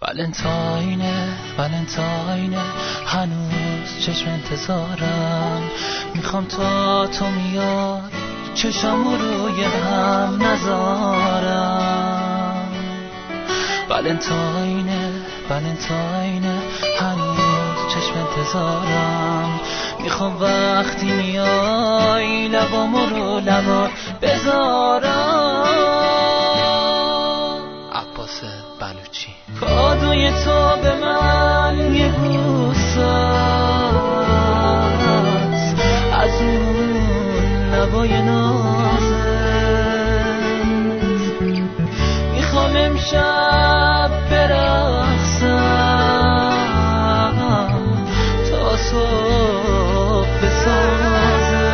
ولنتاینه هنوز چشم انتظارم، میخوام تا تو میای چشامو روی هم نذارم. ولنتاینه هنوز چشم انتظارم، میخوام وقتی میای لبامو رو لبات بذارم. عباس بلوچی. کادوی تو به من یه بوسه است از اون لبای نازت، میخوام امشب برقصم تا صبح بسازت.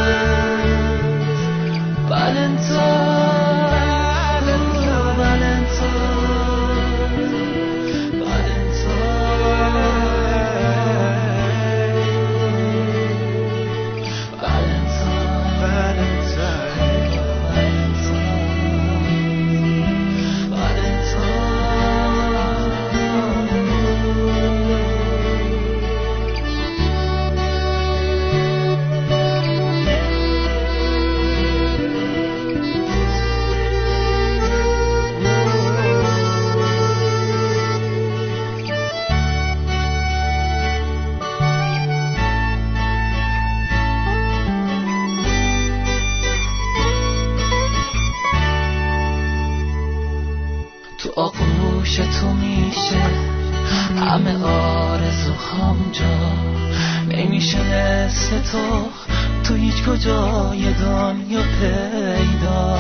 تو آغوش تو میشه همه آرزوهام جا، نمیشه مثل تو هیچ کجای دنیا پیدا.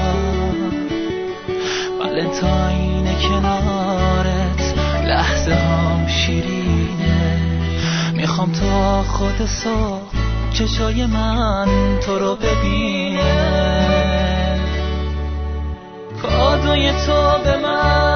ولنتاین کنارت لحظه هام شیرینه، میخوام تا خود صبح چشای من تو رو ببینه. کادوی تو به من